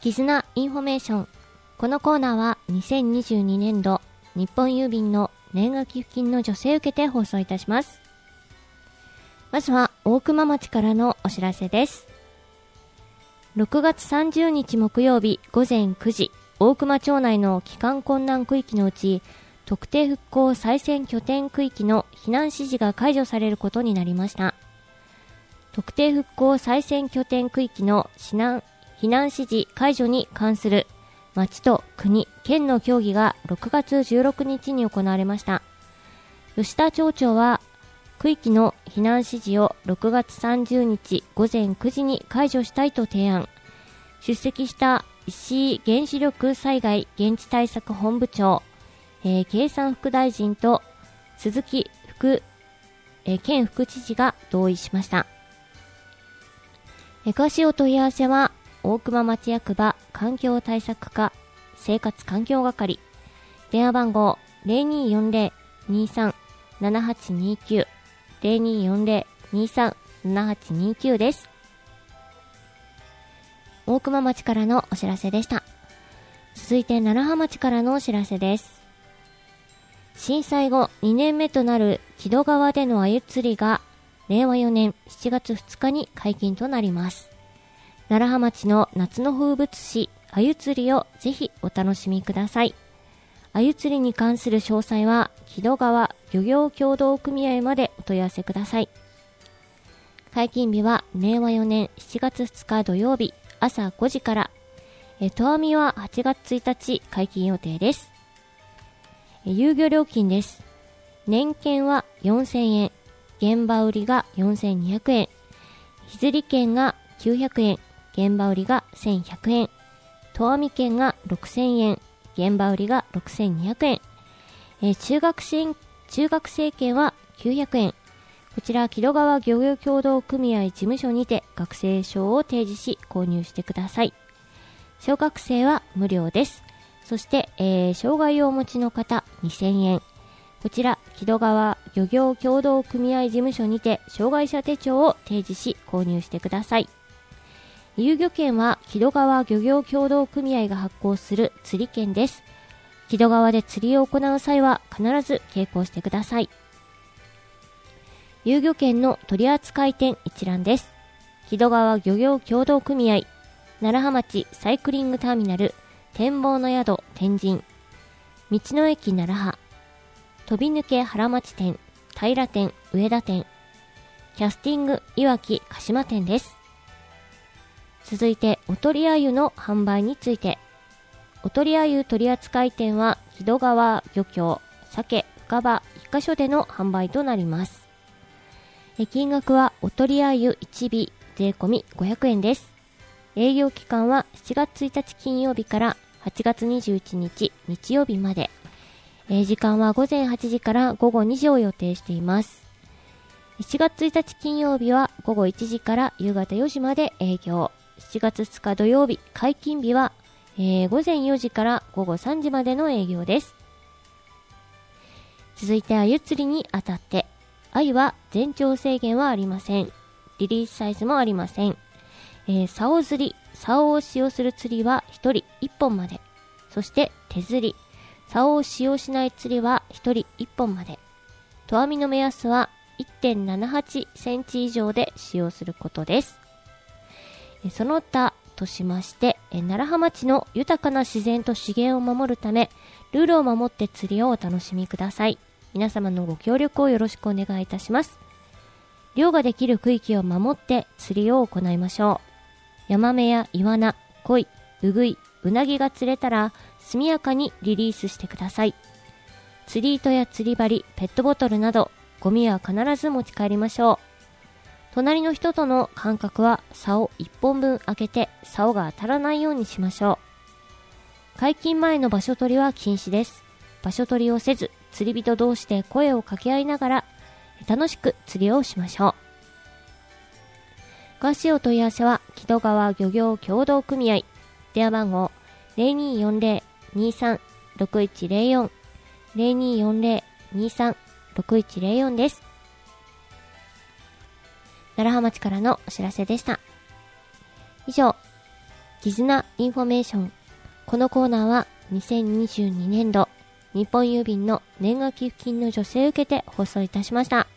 絆インフォメーション。このコーナーは2022年度日本郵便の年賀寄付金の助成を受けて放送いたします。まずは大熊町からのお知らせです。6月30日木曜日午前9時、大熊町内の帰還困難区域のうち特定復興再生拠点区域の避難指示が解除されることになりました。特定復興再生拠点区域の避難指示解除に関する町と国、県の協議が6月16日に行われました。吉田町長は区域の避難指示を6月30日午前9時に解除したいと提案。出席した石井原子力災害現地対策本部長、経産副大臣と鈴木県副知事が同意しました。詳しいお問い合わせは大熊町役場環境対策課生活環境係、電話番号 0240-23-7829 0240-23-7829 です。大熊町からのお知らせでした。続いて楢葉町からのお知らせです。震災後2年目となる木戸川での鮎釣りが令和4年7月2日に解禁となります。楢葉町の夏の風物詩鮎釣りをぜひお楽しみください。鮎釣りに関する詳細は木戸川漁業協同組合までお問い合わせください。解禁日は令和4年7月2日土曜日朝5時から。投網は8月1日解禁予定です。遊漁料金です。年券は4000円、現場売りが4200円、日釣り券が900円、現場売りが1100円、投網券が6000円、現場売りが6200円、中学生券は900円。こちら木戸川漁業協同組合事務所にて学生証を提示し購入してください。小学生は無料です。そして、障害をお持ちの方2000円。こちら木戸川漁業協同組合事務所にて障害者手帳を提示し購入してください。遊漁券は木戸川漁業協同組合が発行する釣り券です。木戸川で釣りを行う際は必ず携行してください。遊漁券の取扱店一覧です。木戸川漁業協同組合、楢葉町サイクリングターミナル、展望の宿天神、道の駅楢葉、飛び抜け原町店、平店、上田店、キャスティングいわき鹿島店です。続いておとりあゆの販売について。おとりあゆ取扱店は木戸川漁協鮭深場1カ所での販売となります。金額はおとりあゆ1尾税込み500円です。営業期間は7月1日金曜日から8月21日日曜日まで。時間は午前8時から午後2時を予定しています。7月1日金曜日は午後1時から夕方4時まで営業。7月2日土曜日解禁日は、午前4時から午後3時までの営業です。続いて鮎釣りにあたって、鮎は全長制限はありません。リリースサイズもありません。竿釣り、竿を使用する釣りは1人1本まで。そして手釣り、竿を使用しない釣りは1人1本まで。投網の目安は 1.78 センチ以上で使用することです。その他としまして、楢葉町の豊かな自然と資源を守るため、ルールを守って釣りをお楽しみください。皆様のご協力をよろしくお願いいたします。漁ができる区域を守って釣りを行いましょう。ヤマメやイワナ、コイ、ウグイ、ウナギが釣れたら速やかにリリースしてください。釣り糸や釣り針、ペットボトルなどゴミは必ず持ち帰りましょう。隣の人との間隔は竿1本分空けて竿が当たらないようにしましょう。解禁前の場所取りは禁止です。場所取りをせず、釣り人同士で声を掛け合いながら楽しく釣りをしましょう。詳しいお問い合わせは木戸川漁業協同組合、電話番号 0240-23-6104 0240-23-6104 です。楢葉町からのお知らせでした。以上、 絆インフォメーション。このコーナーは2022年度日本郵便の年賀寄付金の助成を受けて放送いたしました。